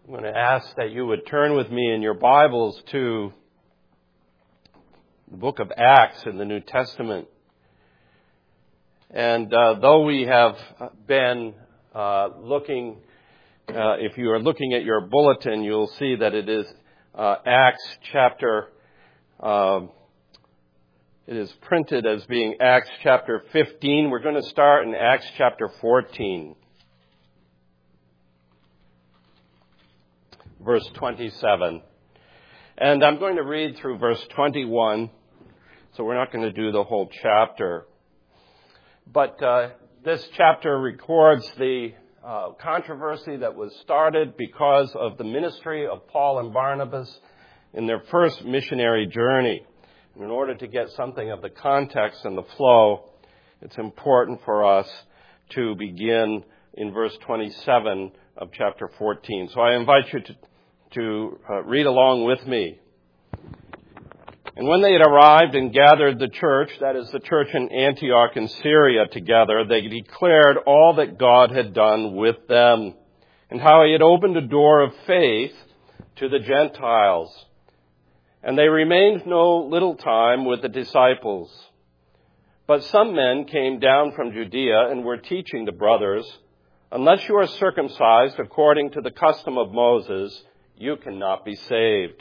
I'm going to ask that you would turn with me in your Bibles to the book of Acts in the New Testament. And though we have been looking, if you are looking at your bulletin, you'll see that it is Acts chapter, it is printed as being Acts chapter 15. We're going to start in Acts chapter 14. Verse 27. And I'm going to read through verse 21, so we're not going to do the whole chapter. But this chapter records the controversy that was started because of the ministry of Paul and Barnabas in their first missionary journey. And in order to get something of the context and the flow, it's important for us to begin in verse 27 of chapter 14. So I invite you to read along with me. And when they had arrived and gathered the church, that is the church in Antioch in Syria, together, they declared all that God had done with them and how he had opened a door of faith to the Gentiles. And they remained no little time with the disciples. But some men came down from Judea and were teaching the brothers, unless you are circumcised according to the custom of Moses, you cannot be saved.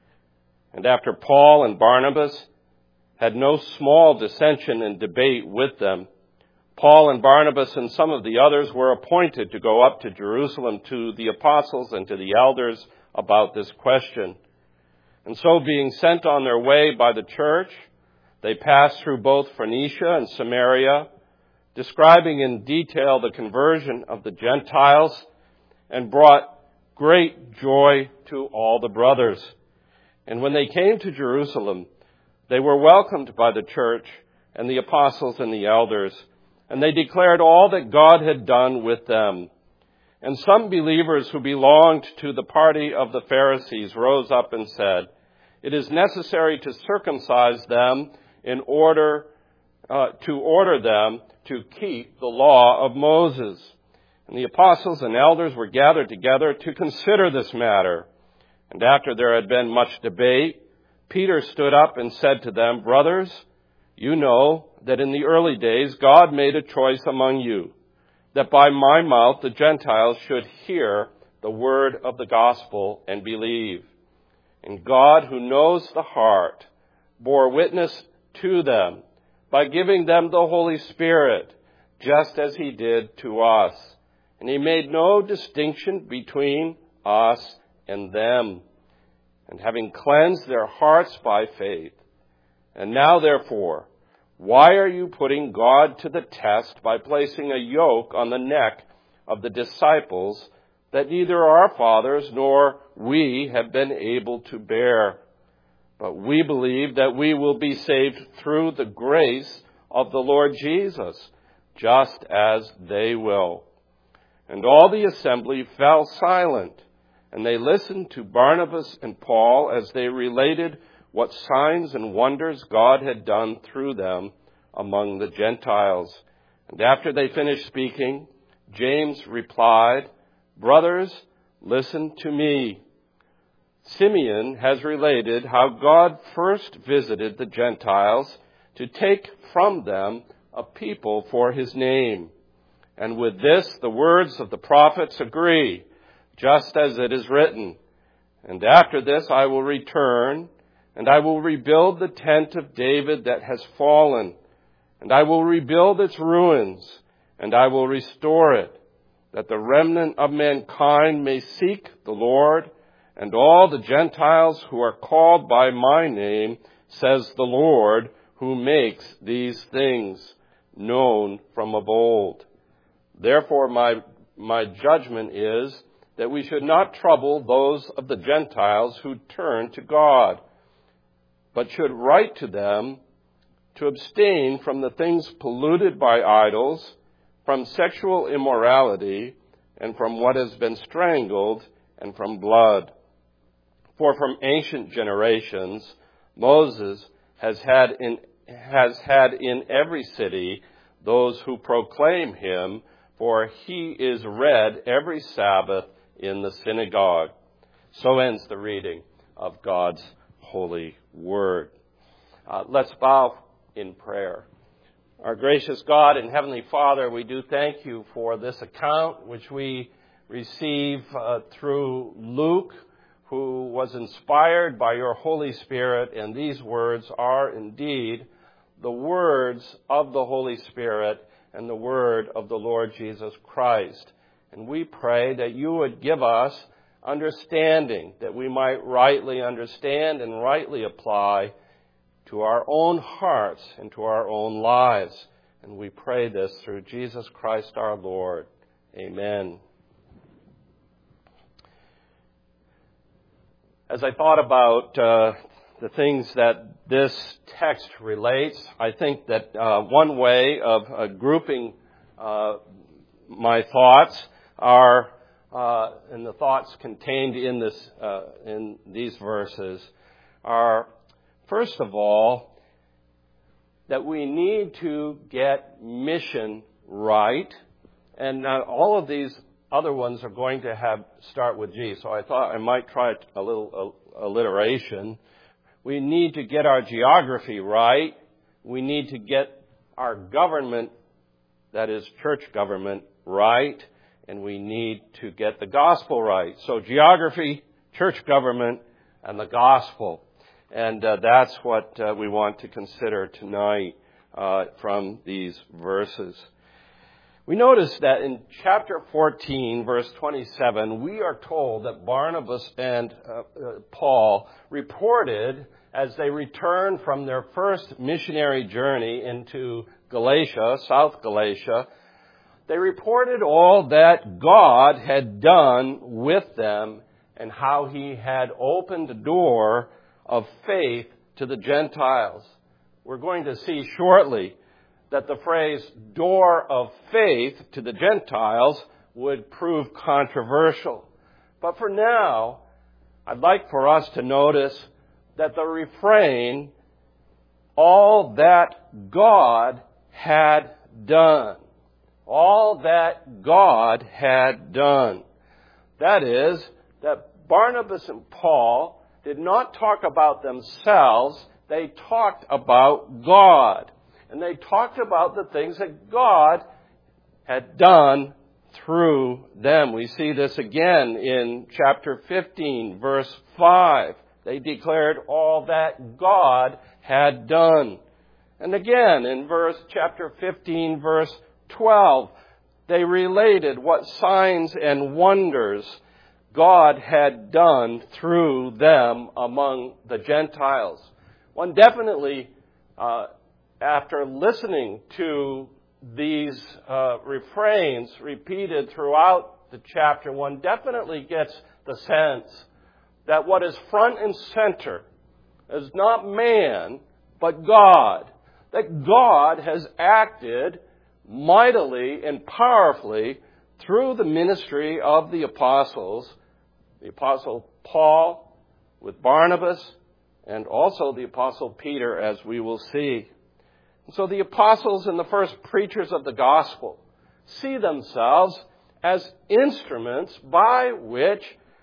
And after Paul and Barnabas had no small dissension and debate with them, Paul and Barnabas and some of the others were appointed to go up to Jerusalem to the apostles and to the elders about this question. And so being sent on their way by the church, they passed through both Phoenicia and Samaria, describing in detail the conversion of the Gentiles, and brought great joy to all the brothers. And when they came to Jerusalem, they were welcomed by the church and the apostles and the elders, and they declared all that God had done with them. And some believers who belonged to the party of the Pharisees rose up and said, "It is necessary to circumcise them in order to order them to keep the law of Moses." And the apostles and elders were gathered together to consider this matter. And after there had been much debate, Peter stood up and said to them, "Brothers, you know that in the early days God made a choice among you, that by my mouth the Gentiles should hear the word of the gospel and believe. And God, who knows the heart, bore witness to them by giving them the Holy Spirit, just as he did to us. And he made no distinction between us and them, and having cleansed their hearts by faith. And now, therefore, why are you putting God to the test by placing a yoke on the neck of the disciples that neither our fathers nor we have been able to bear? But we believe that we will be saved through the grace of the Lord Jesus, just as they will." And all the assembly fell silent, and they listened to Barnabas and Paul as they related what signs and wonders God had done through them among the Gentiles. And after they finished speaking, James replied, "Brothers, listen to me. Simeon has related how God first visited the Gentiles to take from them a people for his name. And with this, the words of the prophets agree, just as it is written, 'And after this I will return, and I will rebuild the tent of David that has fallen, and I will rebuild its ruins, and I will restore it, that the remnant of mankind may seek the Lord, and all the Gentiles who are called by my name, says the Lord, who makes these things known from of old.' Therefore, my judgment is that we should not trouble those of the Gentiles who turn to God, but should write to them to abstain from the things polluted by idols, from sexual immorality, and from what has been strangled, and from blood. For from ancient generations, Moses has had in every city those who proclaim him, for he is read every Sabbath in the synagogue. So ends the reading of God's holy word. Let's bow in prayer. Our gracious God and Heavenly Father, we do thank you for this account which we receive through Luke, who was inspired by your Holy Spirit, and these words are indeed the words of the Holy Spirit and the word of the Lord Jesus Christ. And we pray that you would give us understanding, that we might rightly understand and rightly apply to our own hearts and to our own lives. And we pray this through Jesus Christ our Lord. Amen. As I thought about the things that this text relates, I think that one way of grouping my thoughts are, and the thoughts contained in these verses are, first of all, that we need to get mission right, and all of these other ones are going to start with G, so I thought I might try a little alliteration. We need to get our geography right. We need to get our government, that is church government, right. And we need to get the gospel right. So geography, church government, and the gospel. And that's what we want to consider tonight from these verses. We notice that in chapter 14, verse 27, we are told that Barnabas and Paul reported as they returned from their first missionary journey into Galatia, South Galatia, they reported all that God had done with them and how he had opened the door of faith to the Gentiles. We're going to see shortly that the phrase door of faith to the Gentiles would prove controversial. But for now, I'd like for us to notice that the refrain, all that God had done. All that God had done. That is, that Barnabas and Paul did not talk about themselves, they talked about God. And they talked about the things that God had done through them. We see this again in chapter 15, verse 5. They declared all that God had done. And again in chapter 15, verse 12, they related what signs and wonders God had done through them among the Gentiles. One definitely, after listening to these refrains repeated throughout the chapter, one definitely gets the sense that what is front and center is not man, but God. That God has acted mightily and powerfully through the ministry of the apostles, the apostle Paul with Barnabas, and also the apostle Peter, as we will see. And so the apostles and the first preachers of the gospel see themselves as instruments by which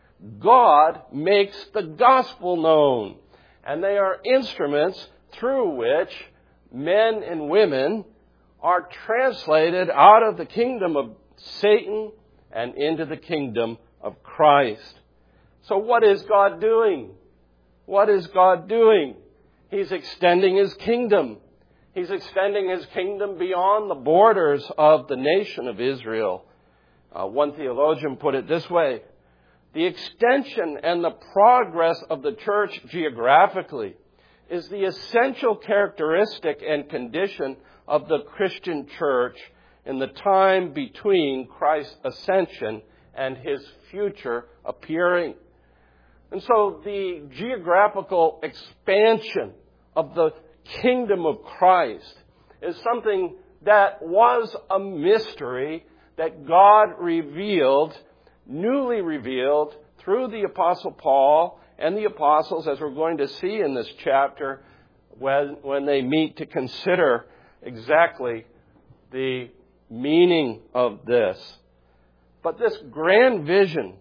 God makes the gospel known. And they are instruments through which men and women are translated out of the kingdom of Satan and into the kingdom of Christ. So what is God doing? What is God doing? He's extending his kingdom. He's extending his kingdom beyond the borders of the nation of Israel. One theologian put it this way: the extension and the progress of the church geographically is the essential characteristic and condition of the Christian church in the time between Christ's ascension and his future appearing. And so the geographical expansion of the kingdom of Christ is something that was a mystery that God revealed, newly revealed, through the Apostle Paul and the apostles, as we're going to see in this chapter, when they meet to consider exactly the meaning of this. But this grand vision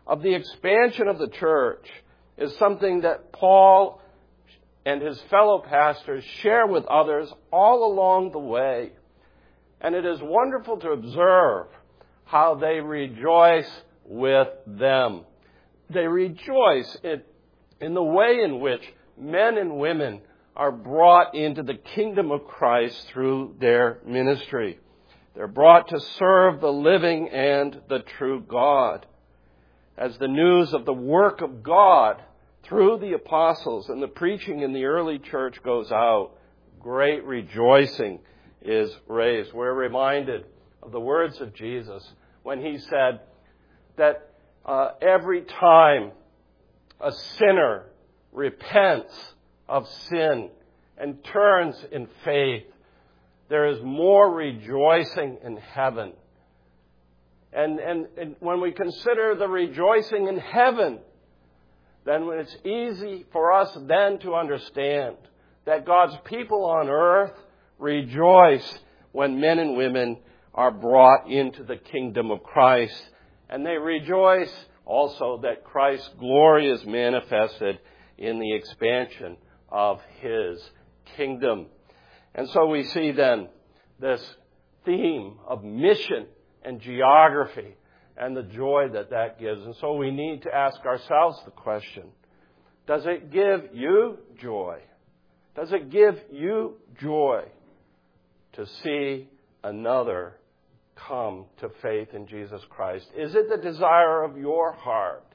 of the expansion of the church is something that Paul and his fellow pastors share with others all along the way. And it is wonderful to observe how they rejoice with them. They rejoice in the way in which men and women are brought into the kingdom of Christ through their ministry. They're brought to serve the living and the true God. As the news of the work of God through the apostles and the preaching in the early church goes out, great rejoicing is raised. We're reminded of the words of Jesus when he said that every time a sinner repents of sin and turns in faith, there is more rejoicing in heaven. And when we consider the rejoicing in heaven, then it's easy for us then to understand that God's people on earth rejoice when men and women are brought into the kingdom of Christ. And they rejoice also that Christ's glory is manifested in the expansion of His kingdom. And so we see then this theme of mission and geography and the joy that that gives. And so we need to ask ourselves the question, does it give you joy? Does it give you joy to see another come to faith in Jesus Christ? Is it the desire of your heart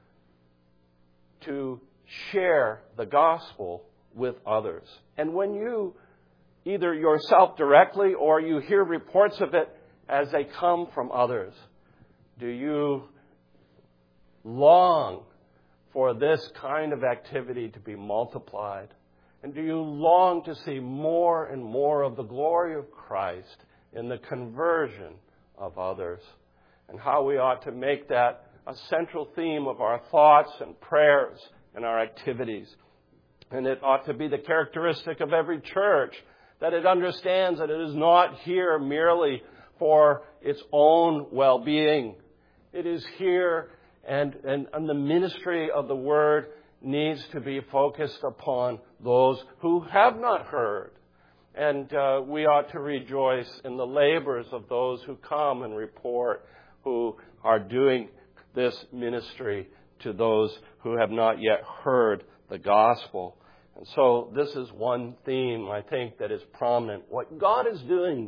to share the gospel with others? And when you, either yourself directly or you hear reports of it as they come from others, do you long for this kind of activity to be multiplied? And do you long to see more and more of the glory of Christ in the conversion of others? And how we ought to make that a central theme of our thoughts and prayers and our activities. And it ought to be the characteristic of every church that it understands that it is not here merely for its own well-being. It is here, and the ministry of the Word needs to be focused upon those who have not heard. And we ought to rejoice in the labors of those who come and report, who are doing this ministry to those who have not yet heard the gospel. And so this is one theme, I think, that is prominent. What God is doing.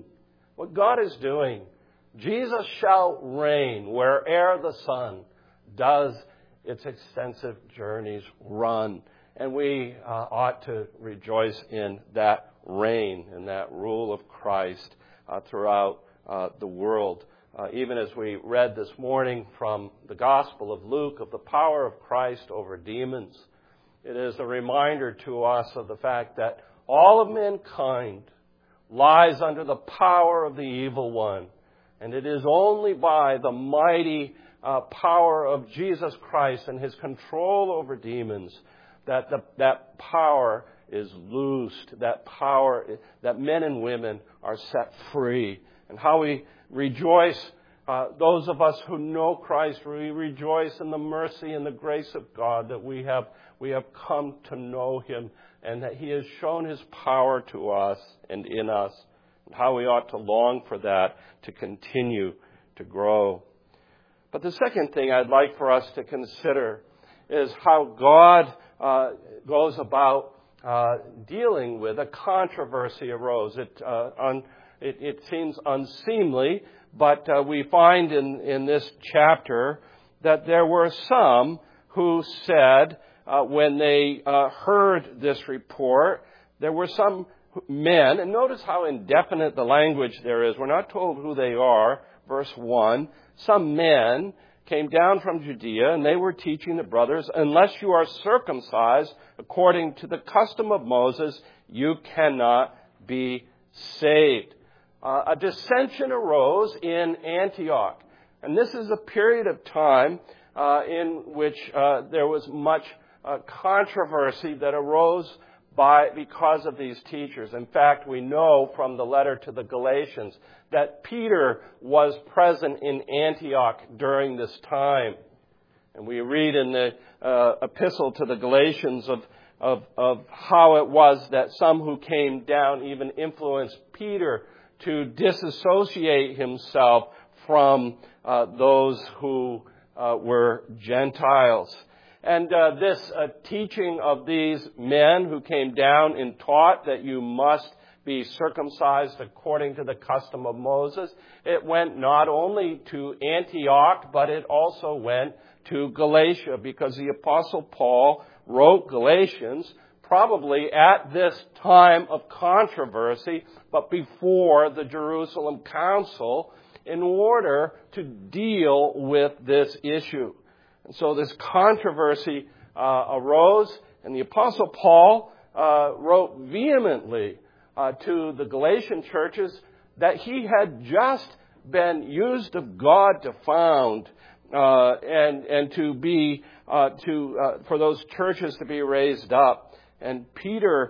Jesus shall reign where'er the sun does its extensive journeys run. And we ought to rejoice in that reign and that rule of Christ throughout the world. Even as we read this morning from the Gospel of Luke of the power of Christ over demons, it is a reminder to us of the fact that all of mankind lies under the power of the evil one. And it is only by the mighty power of Jesus Christ and His control over demons that that power is loosed, that men and women are set free. And how we rejoice, those of us who know Christ, we rejoice in the mercy and the grace of God that we have come to know Him and that He has shown His power to us and in us. And how we ought to long for that to continue to grow. But the second thing I'd like for us to consider is how God goes about dealing with a controversy arose. It seems unseemly, but we find in this chapter that there were some who said, when they heard this report, there were some men, and notice how indefinite the language there is. We're not told who they are. Verse 1, some men came down from Judea, and they were teaching the brothers, unless you are circumcised according to the custom of Moses, you cannot be saved. A dissension arose in Antioch. And this is a period of time in which there was much controversy that arose because of these teachers. In fact, we know from the letter to the Galatians that Peter was present in Antioch during this time. And we read in the epistle to the Galatians of how it was that some who came down even influenced Peter to disassociate himself from those who were Gentiles. And this teaching of these men who came down and taught that you must be circumcised according to the custom of Moses, it went not only to Antioch, but it also went to Galatia, because the Apostle Paul wrote Galatians probably at this time of controversy, but before the Jerusalem Council, in order to deal with this issue. And so this controversy arose, and the Apostle Paul wrote vehemently to the Galatian churches that he had just been used of God to found and to be for those churches to be raised up. And Peter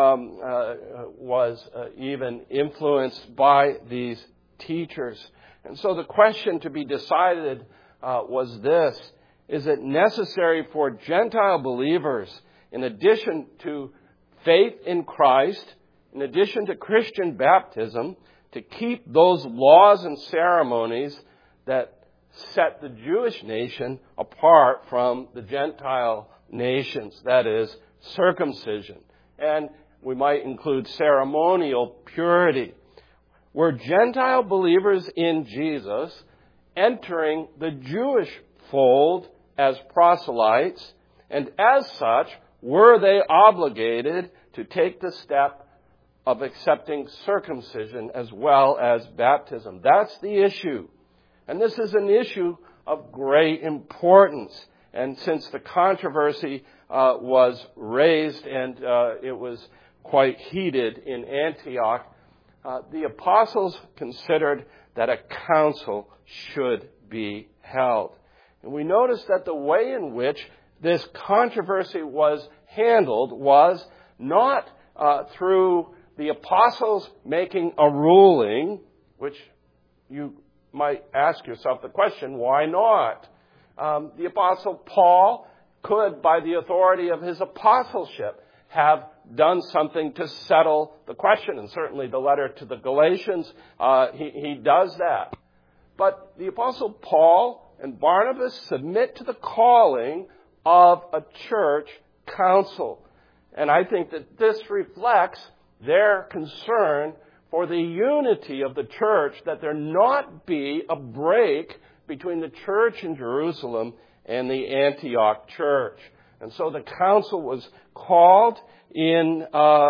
was even influenced by these teachers. And so the question to be decided was this: is it necessary for Gentile believers, in addition to faith in Christ, in addition to Christian baptism, to keep those laws and ceremonies that set the Jewish nation apart from the Gentile nations, that is, circumcision? And we might include ceremonial purity. Were Gentile believers in Jesus entering the Jewish fold as proselytes, and as such, were they obligated to take the step of accepting circumcision as well as baptism? That's the issue. And this is an issue of great importance. And since the controversy was raised and it was quite heated in Antioch, the apostles considered that a council should be held. And we notice that the way in which this controversy was handled was not through the apostles making a ruling, which you might ask yourself the question, why not? The Apostle Paul could, by the authority of his apostleship, have done something to settle the question. And certainly the letter to the Galatians, he does that. But the Apostle Paul and Barnabas submit to the calling of a church council. And I think that this reflects their concern for the unity of the church, that there not be a break between the church in Jerusalem and the Antioch church. And so the council was called in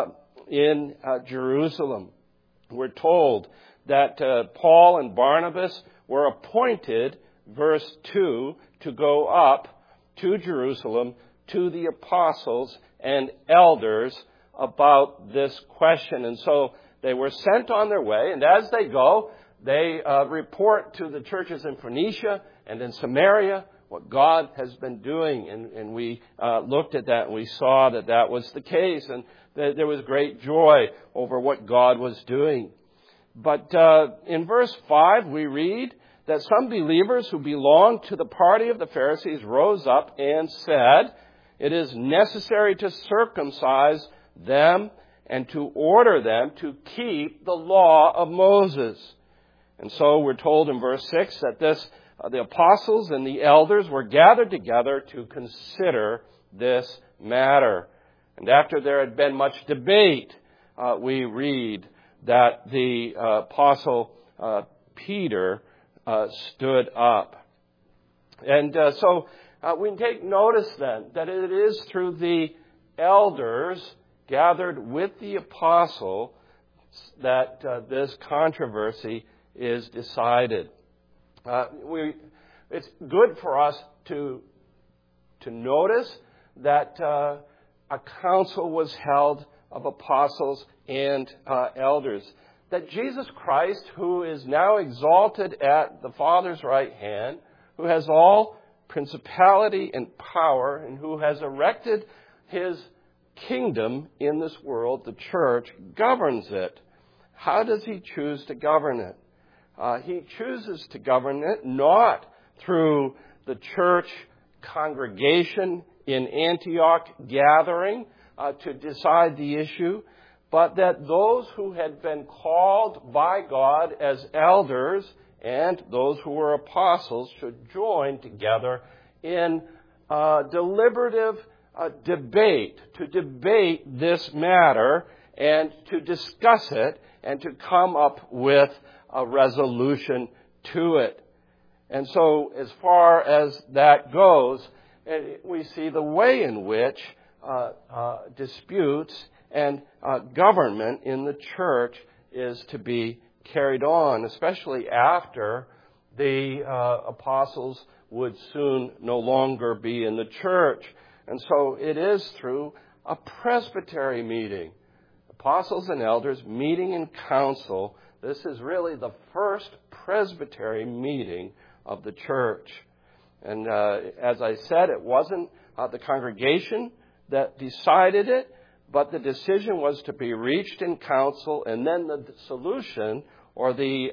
Jerusalem. We're told that Paul and Barnabas were appointed, verse 2, to go up to Jerusalem to the apostles and elders about this question. And so they were sent on their way, and as they go, they report to the churches in Phoenicia and in Samaria what God has been doing. And we looked at that, and we saw that that was the case, and that there was great joy over what God was doing. But in verse 5, we read that some believers who belonged to the party of the Pharisees rose up and said, "It is necessary to circumcise them and to order them to keep the law of Moses." And so we're told in verse 6 that the apostles and the elders were gathered together to consider this matter. And after there had been much debate, we read that the apostle Peter stood up. And so we take notice then that it is through the elders gathered with the apostle that this controversy is decided. It's good for us to notice that a council was held of apostles and elders. That Jesus Christ, who is now exalted at the Father's right hand, who has all principality and power, and who has erected his kingdom in this world, the church, governs it. How does he choose to govern it? He chooses to govern it not through the church congregation in Antioch gathering to decide the issue, but that those who had been called by God as elders and those who were apostles should join together in deliberative debate, to debate this matter and to discuss it and to come up with a resolution to it. And so as far as that goes, we see the way in which disputes and government in the church is to be carried on, especially after the apostles would soon no longer be in the church. And so it is through a presbytery meeting, apostles and elders meeting in council. This is really the first presbytery meeting of the church. And as I said, it wasn't the congregation that decided it, but the decision was to be reached in council, and then the solution or the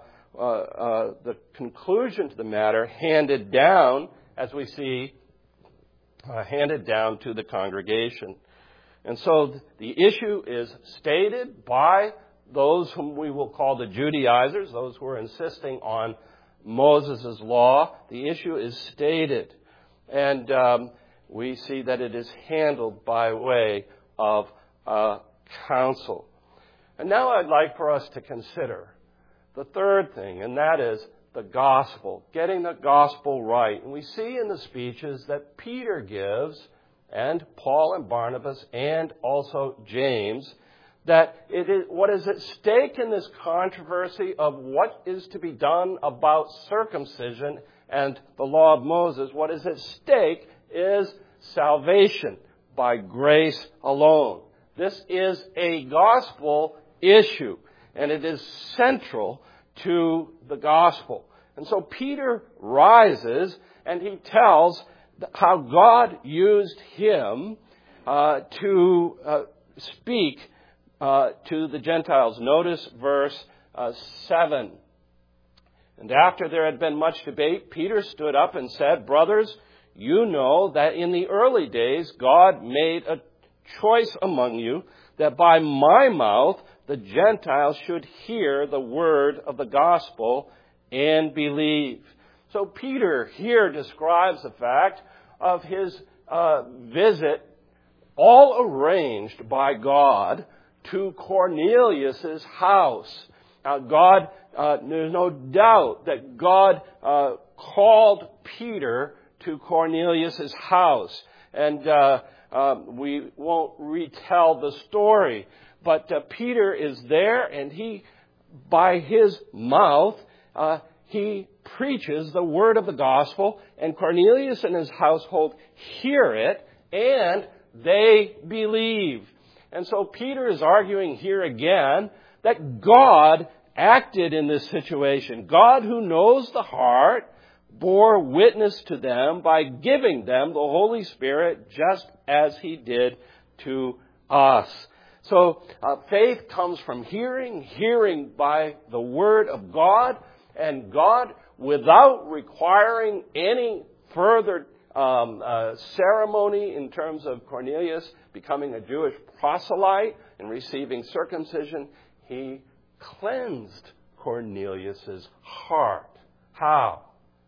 conclusion to the matter handed down, as we see, handed down to the congregation. And so the issue is stated by those whom we will call the Judaizers, those who are insisting on Moses' law. The issue is stated, and we see that it is handled by way of council. And now I'd like for us to consider the third thing, and that is the gospel, getting the gospel right. And we see in the speeches that Peter gives, and Paul and Barnabas, and also James, that it is what is at stake in this controversy of what is to be done about circumcision and the law of Moses. What is at stake is salvation by grace alone. This is a gospel issue, and it is central to the gospel. And so Peter rises and he tells how God used him to speak to the Gentiles. Notice verse 7. And after there had been much debate, Peter stood up and said, "Brothers, you know that in the early days God made a choice among you that by my mouth the Gentiles should hear the word of the gospel and believe." So Peter here describes the fact of his visit, all arranged by God, to Cornelius' house. There's no doubt that God called Peter to Cornelius' house. And we won't retell the story. But Peter is there, and he, by his mouth, he preaches the word of the gospel, and Cornelius and his household hear it, and they believe. And so Peter is arguing here again that God acted in this situation. God, who knows the heart, bore witness to them by giving them the Holy Spirit just as he did to us. So faith comes from hearing, hearing by the word of God, and God, without requiring any further ceremony in terms of Cornelius becoming a Jewish proselyte and receiving circumcision, he cleansed Cornelius' heart. How?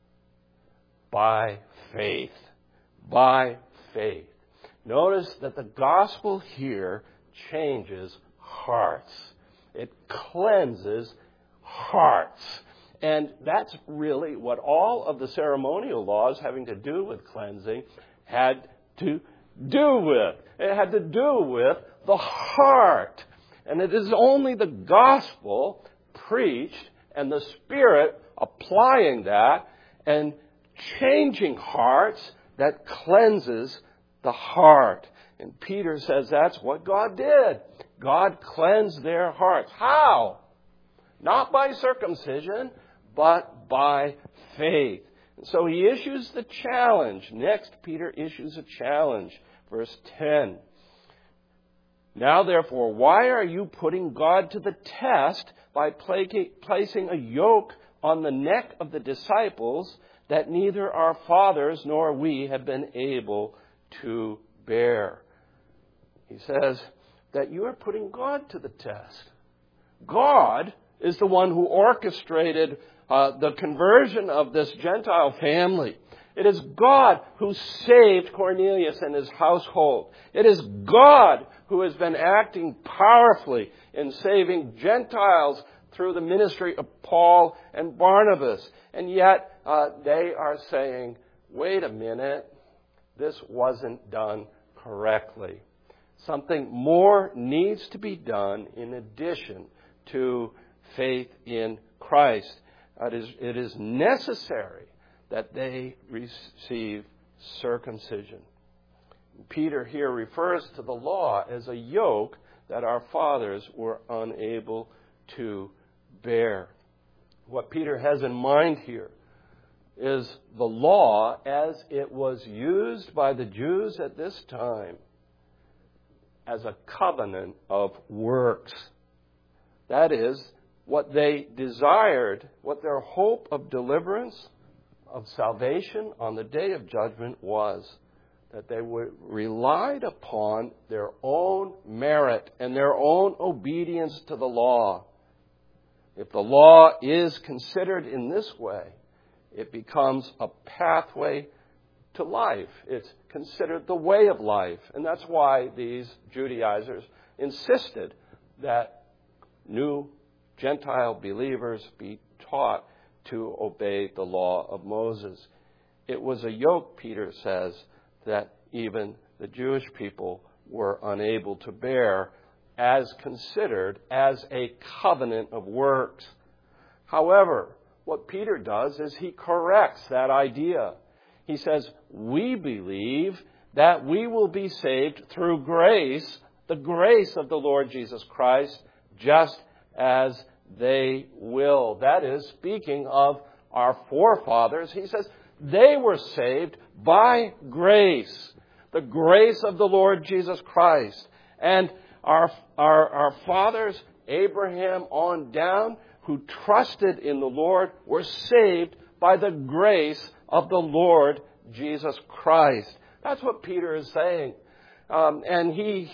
By faith. By faith. Notice that the gospel here changes hearts. It cleanses hearts. And that's really what all of the ceremonial laws having to do with cleansing had to do with. It had to do with the heart. And it is only the gospel preached and the Spirit applying that and changing hearts that cleanses the heart. And Peter says that's what God did. God cleansed their hearts. How? Not by circumcision, but by faith. And so he issues the challenge. Next, Peter issues a challenge. Verse 10. Now, therefore, why are you putting God to the test by placing a yoke on the neck of the disciples that neither our fathers nor we have been able to bear. He says that you are putting God to the test. God is the one who orchestrated the conversion of this Gentile family. It is God who saved Cornelius and his household. It is God who has been acting powerfully in saving Gentiles through the ministry of Paul and Barnabas. And yet they are saying, wait a minute, this wasn't done correctly. Something more needs to be done in addition to faith in Christ. It is necessary that they receive circumcision. Peter here refers to the law as a yoke that our fathers were unable to bear. What Peter has in mind here is the law as it was used by the Jews at this time as a covenant of works. That is, what they desired, what their hope of deliverance, of salvation on the day of judgment was, that they relied upon their own merit and their own obedience to the law. If the law is considered in this way, it becomes a pathway to life. It's considered the way of life. And that's why these Judaizers insisted that new Gentile believers be taught to obey the law of Moses. It was a yoke, Peter says, that even the Jewish people were unable to bear as considered as a covenant of works. However, what Peter does is he corrects that idea. He says, we believe that we will be saved through grace, the grace of the Lord Jesus Christ, just as they will. That is, speaking of our forefathers, he says they were saved by grace, the grace of the Lord Jesus Christ. And our fathers, Abraham on down, who trusted in the Lord, were saved by the grace of the Lord Jesus Christ. That's what Peter is saying. And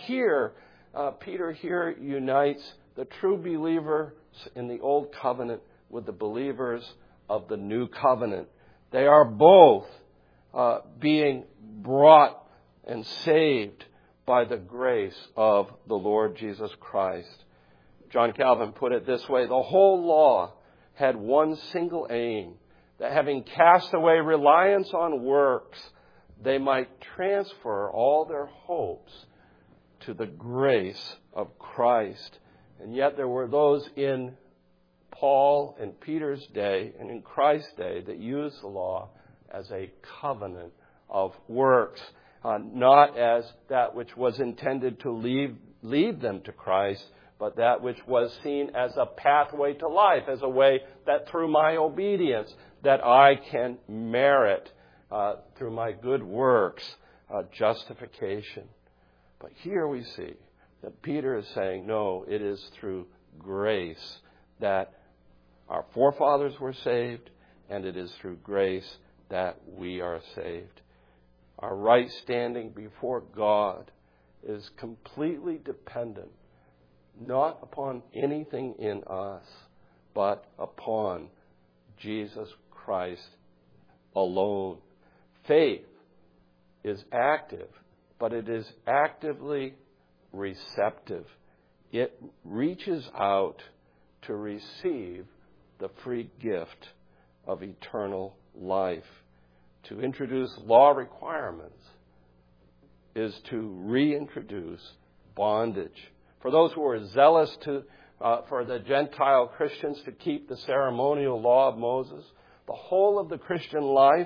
Peter here unites the true believers in the Old Covenant with the believers of the New Covenant. They are both being brought and saved by the grace of the Lord Jesus Christ. John Calvin put it this way: the whole law had one single aim, that having cast away reliance on works, they might transfer all their hopes to the grace of Christ. And yet there were those in Paul and Peter's day and in Christ's day that used the law as a covenant of works, not as that which was intended to lead them to Christ, but that which was seen as a pathway to life, as a way that through my obedience that I can merit through my good works justification. But here we see that Peter is saying, no, it is through grace that our forefathers were saved, and it is through grace that we are saved. Our right standing before God is completely dependent not upon anything in us, but upon Jesus Christ alone. Faith is active, but it is actively receptive. It reaches out to receive the free gift of eternal life. To introduce law requirements is to reintroduce bondage. For those who are zealous for the Gentile Christians to keep the ceremonial law of Moses, the whole of the Christian life,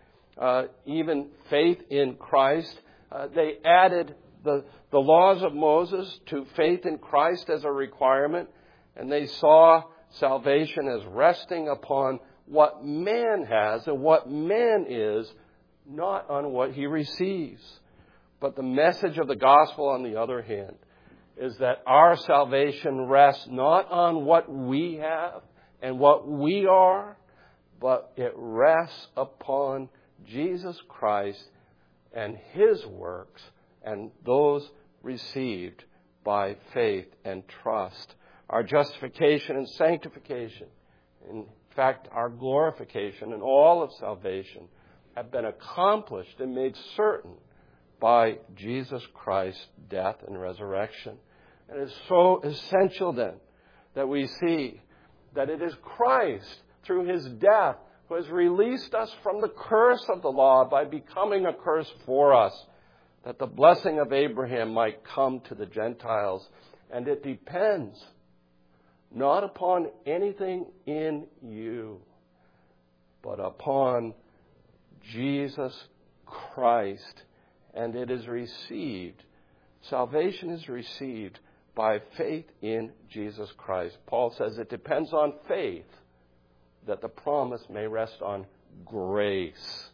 even faith in Christ, they added the laws of Moses to faith in Christ as a requirement, and they saw salvation as resting upon what man has and what man is, not on what he receives. But the message of the gospel, on the other hand, is that our salvation rests not on what we have and what we are, but it rests upon Jesus Christ and His works and those received by faith and trust. Our justification and sanctification, in fact, our glorification and all of salvation have been accomplished and made certain by Jesus Christ's death and resurrection. And it is so essential then that we see that it is Christ, through His death, who has released us from the curse of the law by becoming a curse for us, that the blessing of Abraham might come to the Gentiles. And it depends not upon anything in you, but upon Jesus Christ. And it is received. Salvation is received by faith in Jesus Christ. Paul says it depends on faith that the promise may rest on grace.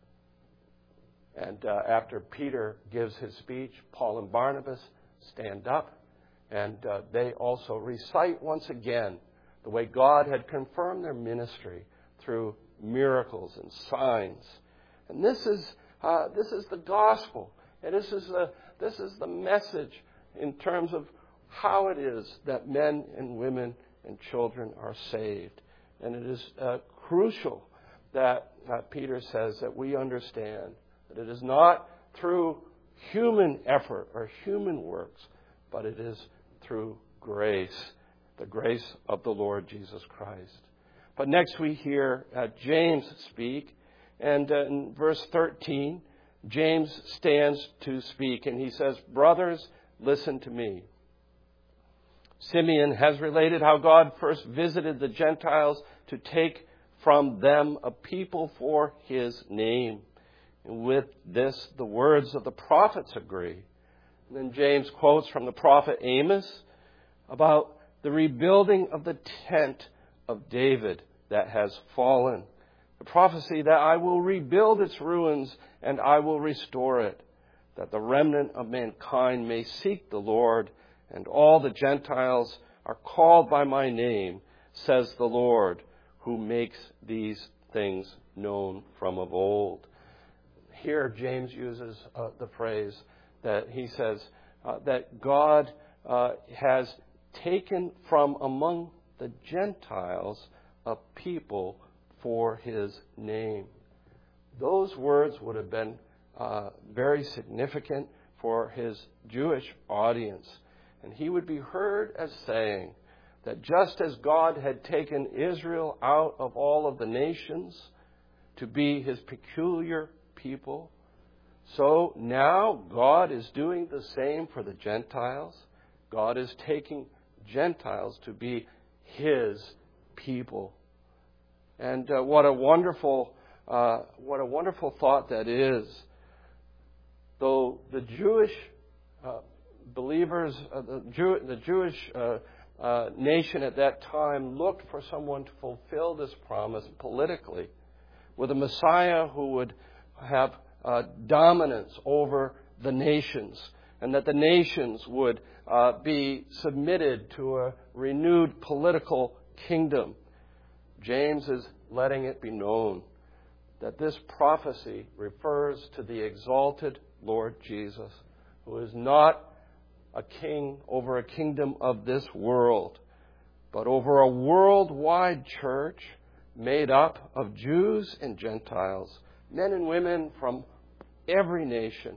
And after Peter gives his speech, Paul and Barnabas stand up, and they also recite once again the way God had confirmed their ministry through miracles and signs. And this is the gospel, and this is the message in terms of how it is that men and women and children are saved. And it is crucial that Peter says that we understand that it is not through human effort or human works, but it is through grace, the grace of the Lord Jesus Christ. But next we hear James speak, and in verse 13, James stands to speak, and he says, "Brothers, listen to me. Simeon has related how God first visited the Gentiles to take from them a people for His name. And with this, the words of the prophets agree." And then James quotes from the prophet Amos about the rebuilding of the tent of David that has fallen. The prophecy that I will rebuild its ruins and I will restore it, that the remnant of mankind may seek the Lord, and all the Gentiles are called by my name, says the Lord, who makes these things known from of old. Here James uses the phrase that he says that God has taken from among the Gentiles a people for His name. Those words would have been very significant for His Jewish audience. And he would be heard as saying that just as God had taken Israel out of all of the nations to be His peculiar people, so now God is doing the same for the Gentiles. God is taking Gentiles to be His people. And what a wonderful thought that is. Though the Jewish believers, the Jewish nation at that time looked for someone to fulfill this promise politically, with a Messiah who would have dominance over the nations, and that the nations would be submitted to a renewed political kingdom. James is letting it be known that this prophecy refers to the exalted Lord Jesus, who is not a king over a kingdom of this world, but over a worldwide church made up of Jews and Gentiles, men and women from every nation,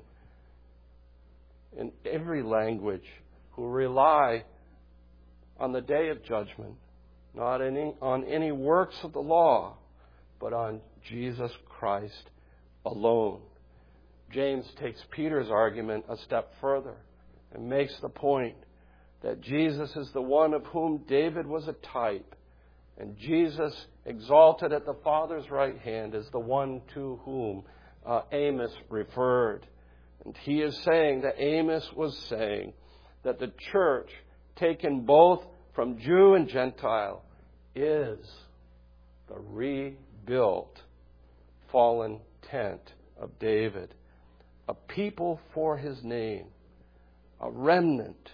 in every language, who rely on the day of judgment, not on any works of the law, but on Jesus Christ alone. James takes Peter's argument a step further and makes the point that Jesus is the one of whom David was a type, and Jesus, exalted at the Father's right hand, is the one to whom Amos referred. And he is saying that Amos was saying that the church, taken both from Jew and Gentile, is the rebuilt, fallen tent of David, a people for His name, a remnant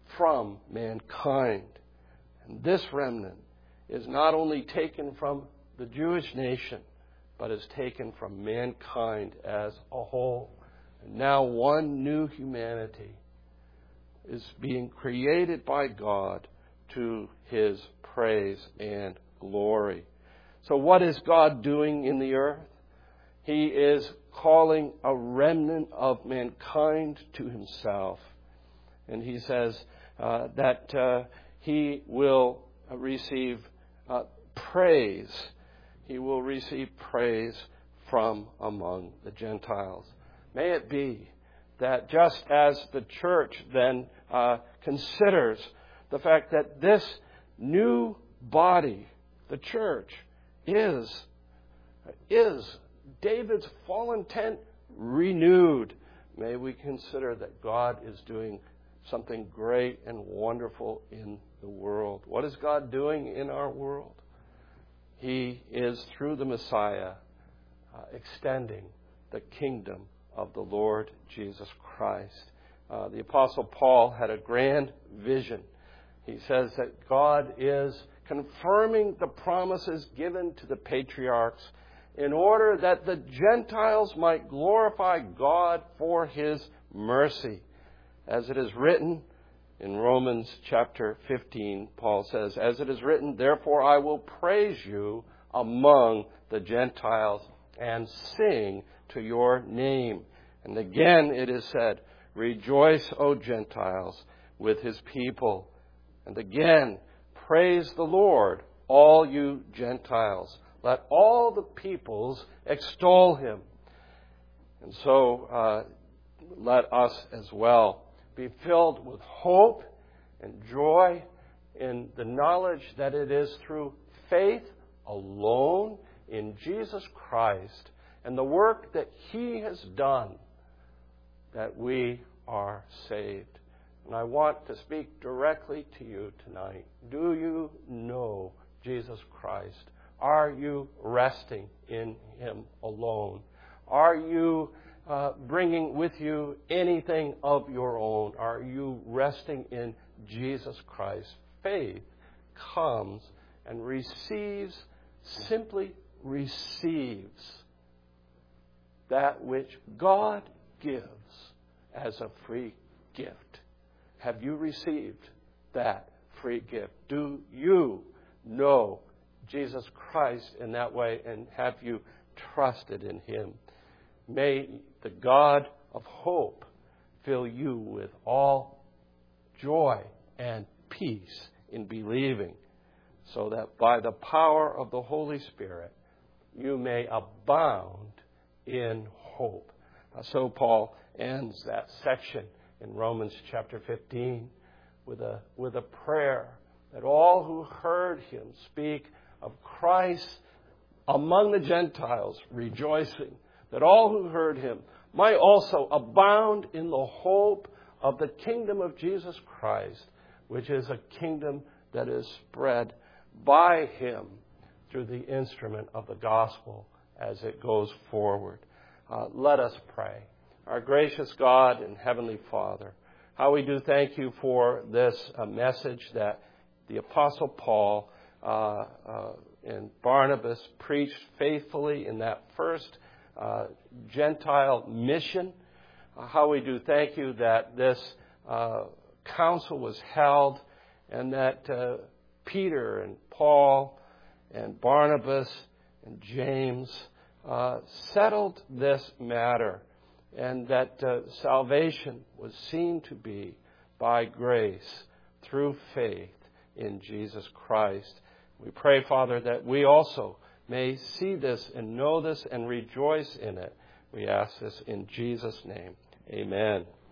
from mankind. And this remnant is not only taken from the Jewish nation, but is taken from mankind as a whole. And now one new humanity is being created by God to His praise and glory. So what is God doing in the earth? He is calling a remnant of mankind to Himself. And He says that He will receive praise. He will receive praise from among the Gentiles. May it be that just as the church then considers the fact that this new body, the church, is David's fallen tent renewed, may we consider that God is doing something great and wonderful in the world. What is God doing in our world? He is, through the Messiah, extending the kingdom of the Lord Jesus Christ. The Apostle Paul had a grand vision. He says that God is confirming the promises given to the patriarchs in order that the Gentiles might glorify God for His mercy. As it is written in Romans chapter 15, Paul says, "As it is written, therefore I will praise you among the Gentiles and sing to your name." And again it is said, "Rejoice, O Gentiles, with His people." And again, "Praise the Lord, all you Gentiles. Let all the peoples extol Him." And so let us as well be filled with hope and joy in the knowledge that it is through faith alone in Jesus Christ and the work that He has done that we are saved. And I want to speak directly to you tonight. Do you know Jesus Christ? Are you resting in Him alone? Are you bringing with you anything of your own? Are you resting in Jesus Christ? Faith comes and receives, simply receives that which God gives as a free gift. Have you received that free gift? Do you know Jesus Christ in that way, and have you trusted in Him? May the God of hope fill you with all joy and peace in believing, so that by the power of the Holy Spirit you may abound in hope. So Paul ends that section in Romans chapter 15 with a prayer that all who heard him speak of Christ among the Gentiles rejoicing, that all who heard him might also abound in the hope of the kingdom of Jesus Christ, which is a kingdom that is spread by him through the instrument of the gospel as it goes forward. Let us pray. Our gracious God and Heavenly Father, how we do thank you for this message that the Apostle Paul and Barnabas preached faithfully in that first Gentile mission. How we do thank you that this council was held and that Peter and Paul and Barnabas and James settled this matter, and that salvation was seen to be by grace through faith in Jesus Christ. We pray, Father, that we also may see this and know this and rejoice in it. We ask this in Jesus' name. Amen.